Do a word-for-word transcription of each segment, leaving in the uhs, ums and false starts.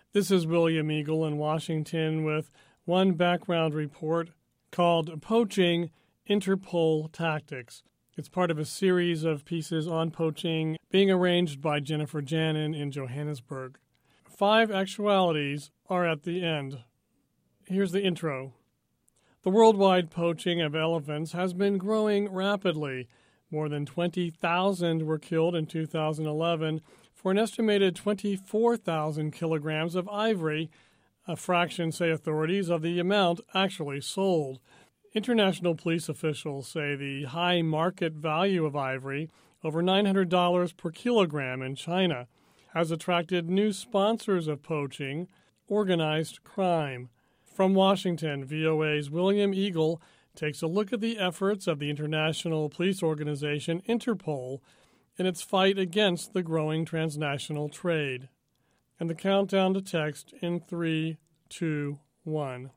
This is William Eagle in Washington with one background report called Poaching, Interpol Tactics. It's part of a series of pieces on poaching being arranged by Jennifer Janin in Johannesburg. Five actualities are at the end. Here's the intro. The worldwide poaching of elephants has been growing rapidly. More than twenty thousand were killed in two thousand eleven for an estimated twenty-four thousand kilograms of ivory, a fraction, say authorities, of the amount actually sold. International police officials say the high market value of ivory, over nine hundred dollars per kilogram in China, has attracted new sponsors of poaching, organized crime. From Washington, V O A's William Eagle takes a look at the efforts of the international police organization Interpol in its fight against the growing transnational trade. And the countdown to text in three, two, one.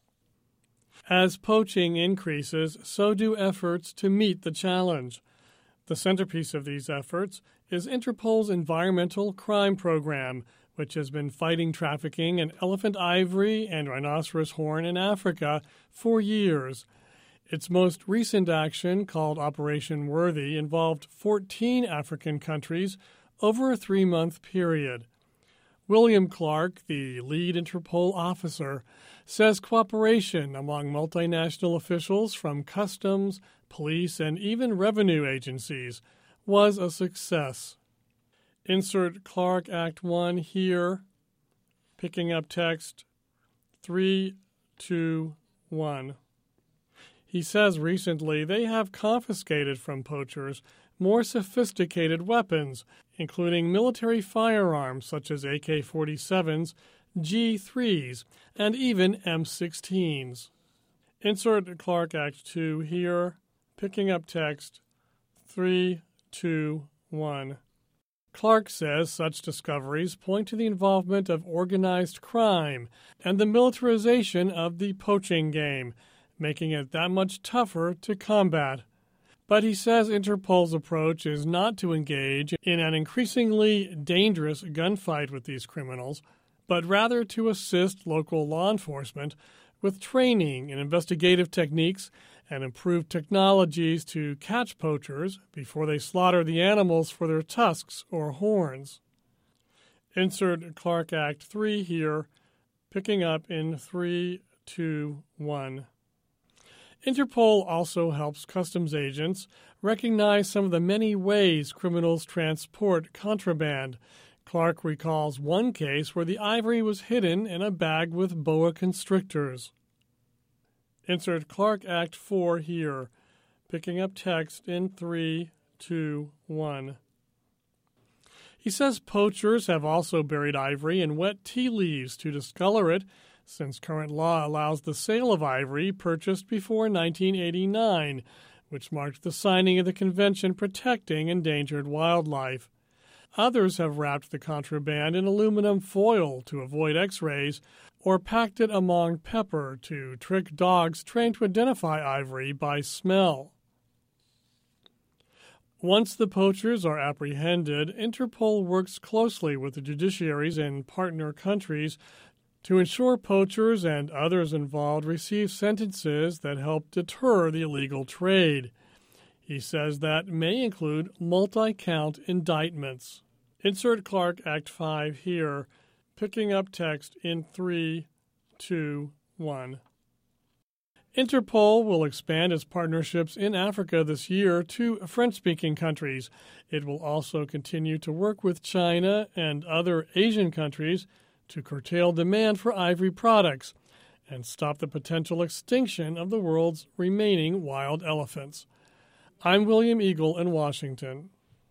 As poaching increases, so do efforts to meet the challenge. The centerpiece of these efforts is Interpol's Environmental Crime Program, which has been fighting trafficking in elephant ivory and rhinoceros horn in Africa for years. Its most recent action, called Operation Worthy, involved fourteen African countries over a three-month period. William Clark, the lead Interpol officer, says cooperation among multinational officials from customs, police, and even revenue agencies was a success. Insert Clark Act one here, picking up text three, two, one. He says recently they have confiscated from poachers more sophisticated weapons, including military firearms such as A K forty-sevens, G threes, and even M sixteens. Insert Clark Act two here, picking up text three, two, one. Clark says such discoveries point to the involvement of organized crime and the militarization of the poaching game, making it that much tougher to combat. But he says Interpol's approach is not to engage in an increasingly dangerous gunfight with these criminals, but rather to assist local law enforcement with training and investigative techniques and improved technologies to catch poachers before they slaughter the animals for their tusks or horns. Insert Clark Act three here, picking up in three, two, one. Interpol also helps customs agents recognize some of the many ways criminals transport contraband. Clark recalls one case where the ivory was hidden in a bag with boa constrictors. Insert Clark Act four here, picking up text in three, two, one. He says poachers have also buried ivory in wet tea leaves to discolor it, since current law allows the sale of ivory purchased before nineteen eighty-nine, which marked the signing of the Convention Protecting Endangered Wildlife. Others have wrapped the contraband in aluminum foil to avoid X-rays or packed it among pepper to trick dogs trained to identify ivory by smell. Once the poachers are apprehended, Interpol works closely with the judiciaries in partner countries to ensure poachers and others involved receive sentences that help deter the illegal trade. He says that may include multi-count indictments. Insert Clark Act five here, picking up text in three, two, one. Interpol will expand its partnerships in Africa this year to French-speaking countries. It will also continue to work with China and other Asian countries to curtail demand for ivory products and stop the potential extinction of the world's remaining wild elephants. I'm William Eagle in Washington.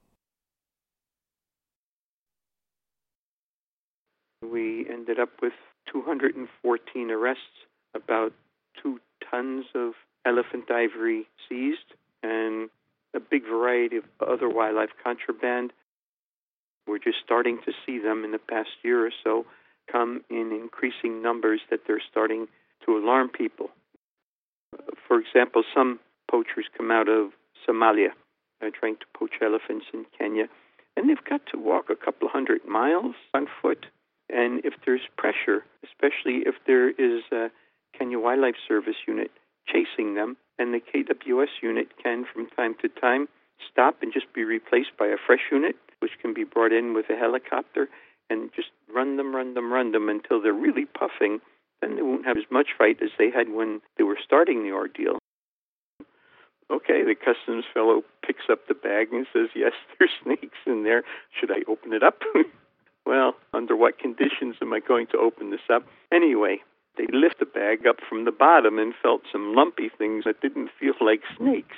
We ended up with two hundred fourteen arrests, about two tons of elephant ivory seized, and a big variety of other wildlife contraband. We're just starting to see them in the past year or so come in increasing numbers that they're starting to alarm people. For example, some poachers come out of Somalia. They're trying to poach elephants in Kenya, and they've got to walk a couple hundred miles on foot. And if there's pressure, especially if there is a Kenya Wildlife Service unit chasing them, and the K W S unit can, from time to time, stop and just be replaced by a fresh unit, which can be brought in with a helicopter, and just run them, run them, run them until they're really puffing. Then they won't have as much fight as they had when they were starting the ordeal. Okay, the customs fellow picks up the bag and says, yes, there's snakes in there. Should I open it up? Well, under what conditions am I going to open this up? Anyway, they lift the bag up from the bottom and felt some lumpy things that didn't feel like snakes.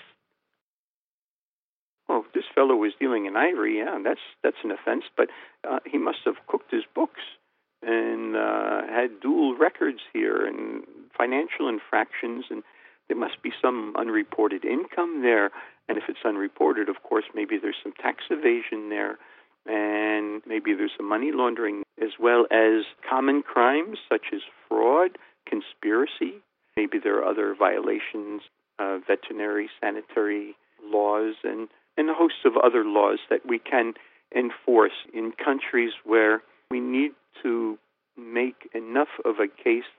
Oh, this fellow was dealing in ivory. Yeah, that's that's an offense, but uh, he must have cooked his books and uh, had dual records here and financial infractions, and there must be some unreported income there. And if it's unreported, of course, maybe there's some tax evasion there, and maybe there's some money laundering, as well as common crimes such as fraud, conspiracy. Maybe there are other violations of veterinary, sanitary laws, and, and a host of other laws that we can enforce in countries where we need to make enough of a case